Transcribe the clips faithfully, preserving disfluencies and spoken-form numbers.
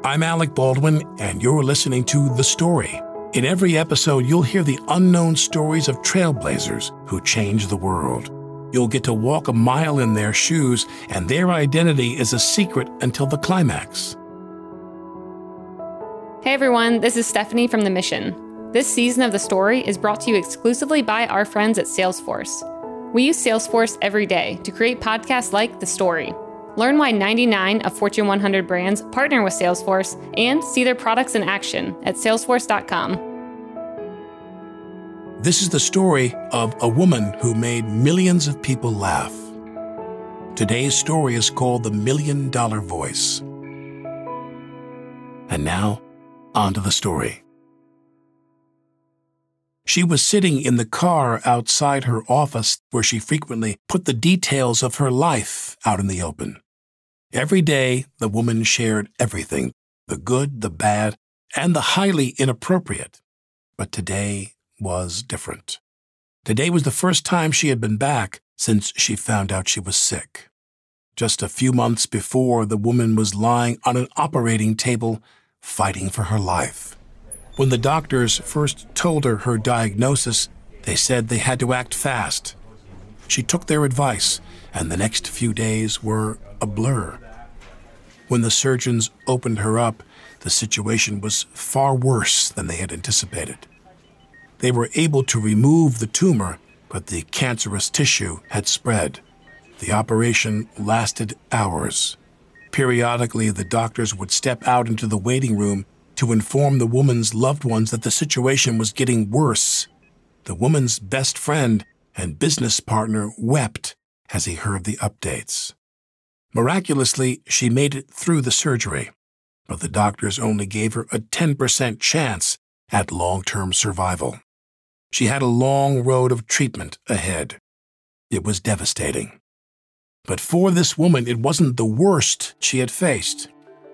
I'm Alec Baldwin, and you're listening to The Story. In every episode, you'll hear the unknown stories of trailblazers who changed the world. You'll get to walk a mile in their shoes, and their identity is a secret until the climax. Hey everyone, this is Stephanie from The Mission. This season of The Story is brought to you exclusively by our friends at Salesforce. We use Salesforce every day to create podcasts like The Story. Learn why ninety-nine of Fortune one hundred brands partner with Salesforce and see their products in action at salesforce dot com. This is the story of a woman who made millions of people laugh. Today's story is called The Million Dollar Voice. And now, on to the story. She was sitting in the car outside her office where she frequently put the details of her life out in the open. Every day, the woman shared everything, the good, the bad, and the highly inappropriate. But today was different. Today was the first time she had been back since she found out she was sick. Just a few months before, the woman was lying on an operating table, fighting for her life. When the doctors first told her her diagnosis, they said they had to act fast. She took their advice, and the next few days were a blur. When the surgeons opened her up, the situation was far worse than they had anticipated. They were able to remove the tumor, but the cancerous tissue had spread. The operation lasted hours. Periodically, the doctors would step out into the waiting room to inform the woman's loved ones that the situation was getting worse. The woman's best friend and business partner wept as he heard the updates. Miraculously, she made it through the surgery, but the doctors only gave her a ten percent chance at long-term survival. She had a long road of treatment ahead. It was devastating. But for this woman, it wasn't the worst she had faced.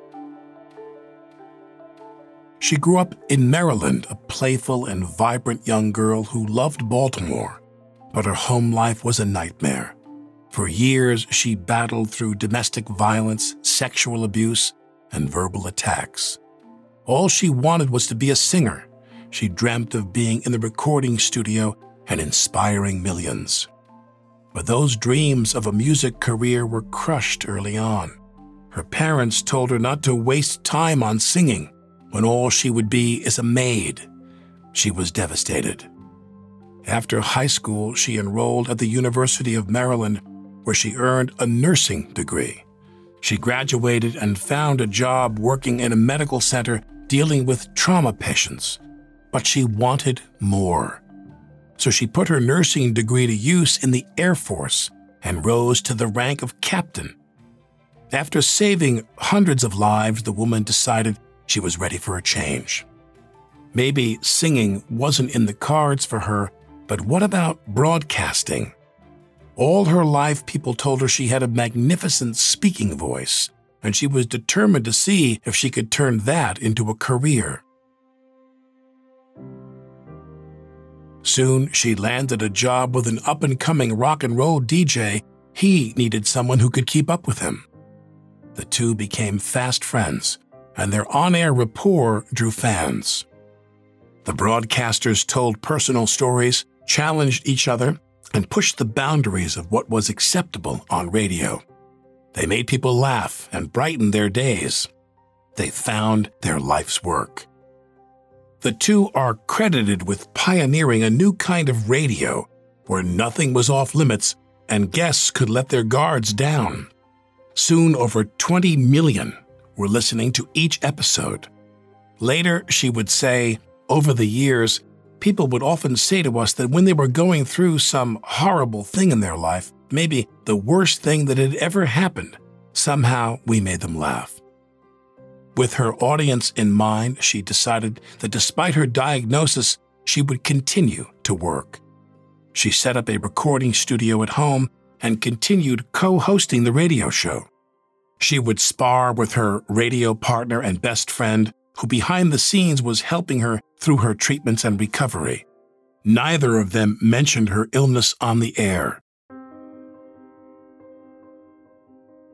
She grew up in Maryland, a playful and vibrant young girl who loved Baltimore, but her home life was a nightmare. For years, she battled through domestic violence, sexual abuse, and verbal attacks. All she wanted was to be a singer. She dreamt of being in the recording studio and inspiring millions. But those dreams of a music career were crushed early on. Her parents told her not to waste time on singing, when all she would be is a maid. She was devastated. After high school, she enrolled at the University of Maryland, where she earned a nursing degree. She graduated and found a job working in a medical center dealing with trauma patients. But she wanted more. So she put her nursing degree to use in the Air Force and rose to the rank of captain. After saving hundreds of lives, the woman decided she was ready for a change. Maybe singing wasn't in the cards for her, but what about broadcasting? All her life, people told her she had a magnificent speaking voice, and she was determined to see if she could turn that into a career. Soon, she landed a job with an up-and-coming rock and roll D J. He needed someone who could keep up with him. The two became fast friends, and their on-air rapport drew fans. The broadcasters told personal stories, challenged each other, and pushed the boundaries of what was acceptable on radio. They made people laugh and brighten their days. They found their life's work. The two are credited with pioneering a new kind of radio where nothing was off limits and guests could let their guards down. Soon, over twenty million were listening to each episode. Later, she would say, over the years, people would often say to us that when they were going through some horrible thing in their life, maybe the worst thing that had ever happened, somehow we made them laugh. With her audience in mind, she decided that despite her diagnosis, she would continue to work. She set up a recording studio at home and continued co-hosting the radio show. She would spar with her radio partner and best friend, who behind the scenes was helping her through her treatments and recovery. Neither of them mentioned her illness on the air.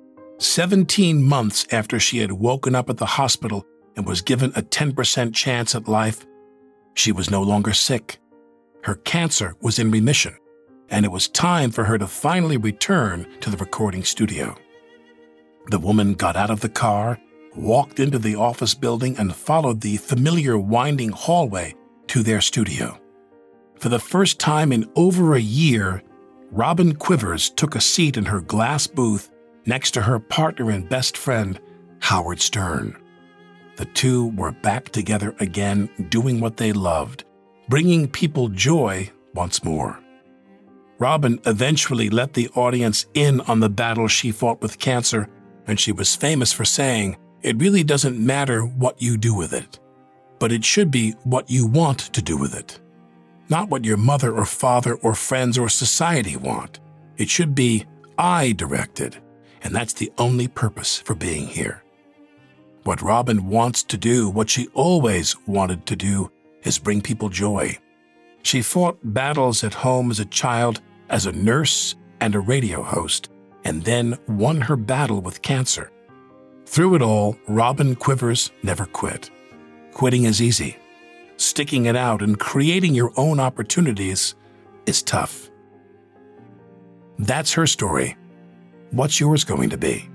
seventeen months after she had woken up at the hospital and was given a ten percent chance at life, she was no longer sick. Her cancer was in remission, and it was time for her to finally return to the recording studio. The woman got out of the car, walked into the office building, and followed the familiar winding hallway to their studio. For the first time in over a year, Robin Quivers took a seat in her glass booth next to her partner and best friend, Howard Stern. The two were back together again, doing what they loved, bringing people joy once more. Robin eventually let the audience in on the battle she fought with cancer, and she was famous for saying, "It really doesn't matter what you do with it, but it should be what you want to do with it. Not what your mother or father or friends or society want. It should be I-directed, and that's the only purpose for being here." What Robin wants to do, what she always wanted to do, is bring people joy. She fought battles at home as a child, as a nurse and a radio host, and then won her battle with cancer. Through it all, Robin Quivers never quit. Quitting is easy. Sticking it out and creating your own opportunities is tough. That's her story. What's yours going to be?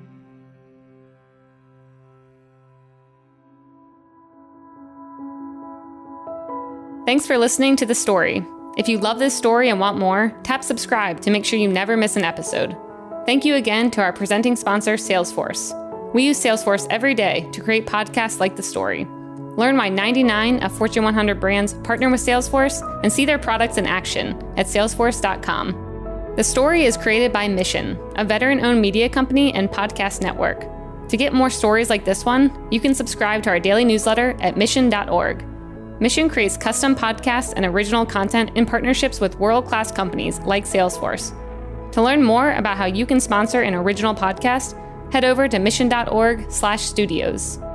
Thanks for listening to The Story. If you love this story and want more, tap subscribe to make sure you never miss an episode. Thank you again to our presenting sponsor, Salesforce. We use Salesforce every day to create podcasts like The Story. Learn why ninety-nine of Fortune one hundred brands partner with Salesforce and see their products in action at salesforce dot com. The Story is created by Mission, a veteran-owned media company and podcast network. To get more stories like this one, you can subscribe to our daily newsletter at mission dot org. Mission creates custom podcasts and original content in partnerships with world-class companies like Salesforce. To learn more about how you can sponsor an original podcast, head over to mission dot org slash studios.